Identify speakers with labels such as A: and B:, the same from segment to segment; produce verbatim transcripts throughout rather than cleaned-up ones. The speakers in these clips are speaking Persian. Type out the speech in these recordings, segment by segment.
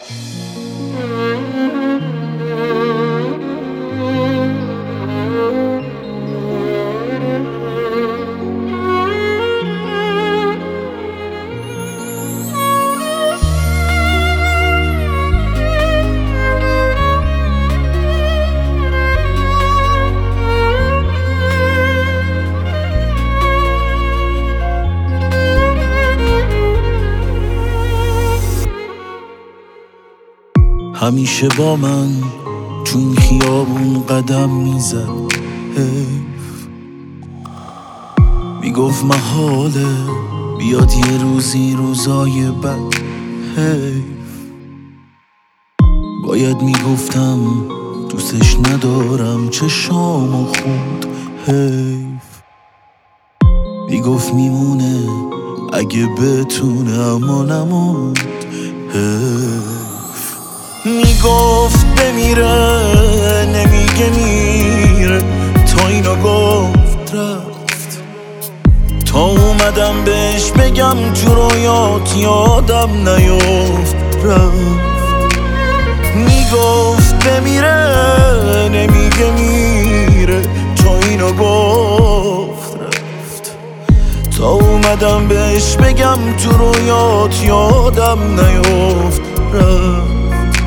A: همیشه با من تو این خیابون قدم میزد، حیف میگفت محاله بیاد یه روزی روزای بد، حیف باید میگفتم دوستش ندارم چشامو خود، حیف میگفت میمونه اگه بتونه اما نموند، حیف میگفت بمیره نمیگه میره، تا اینو گفت رفت، تا اومدم بهش بگم تو رویات یادم نیفت رفت، میگفت بمیره نمیگه میره، تا اینو گفت رفت، تا اومدم بهش بگم تو رویات یادم نیفت رفت.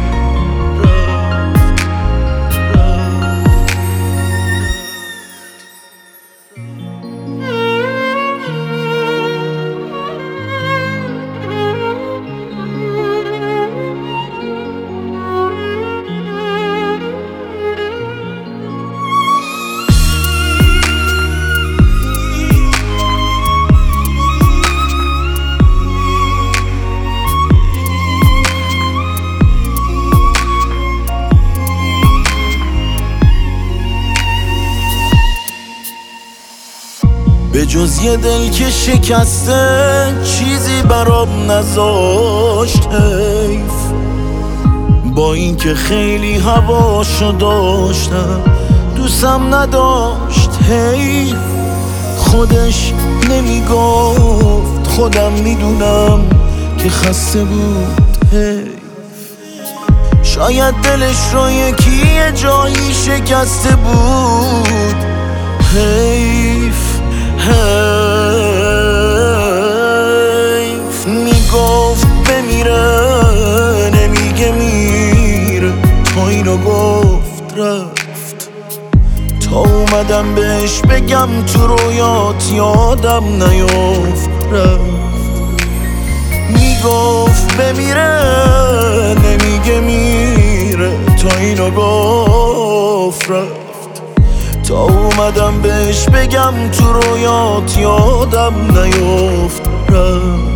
A: به جز یه دل که شکسته چیزی برام نذاشت، حیف با این که خیلی هواشو داشتم دوستم نداشت، حیف خودش نمیگفت خودم میدونم که خسته بود، حیف شاید دلش رو یکی یه جایی شکسته بود، حیف حیف میگفت بمیره نمیگه میره، تا اینو گفت رفت، تا اومدم بهش بگم تو رویات یادم نیفت رفت، میگفت بمیره نمیگه میره، تا اینو گفت رفت، تا اومدم بهش بگم تو رویات یادم نیفت رفت.